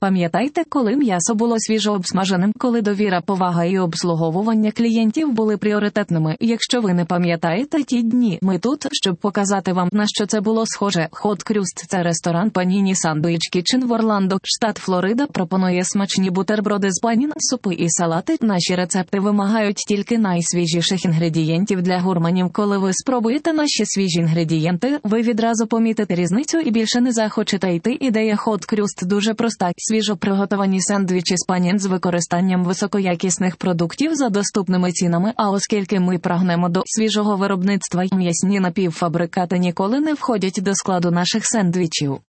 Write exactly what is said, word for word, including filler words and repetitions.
Пам'ятайте, коли м'ясо було свіжо обсмаженим, коли довіра, повага і обслуговування клієнтів були пріоритетними. Якщо ви не пам'ятаєте ті дні, ми тут, щоб показати вам, на що це було схоже. Hot Crust – це ресторан Panini Sandwich Kitchen в Орландо, штат Флорида, пропонує смачні бутерброди з панін, супи і салати. Наші рецепти вимагають тільки найсвіжіших інгредієнтів для гурманів. Коли ви спробуєте наші свіжі інгредієнти, ви відразу помітите різницю і більше не захочете йти. Ідея Hot Crust дуже проста. Свіжо приготовані сендвічі з панін з використанням високоякісних продуктів за доступними цінами, а оскільки ми прагнемо до свіжого виробництва, м'ясні напівфабрикати ніколи не входять до складу наших сендвічів.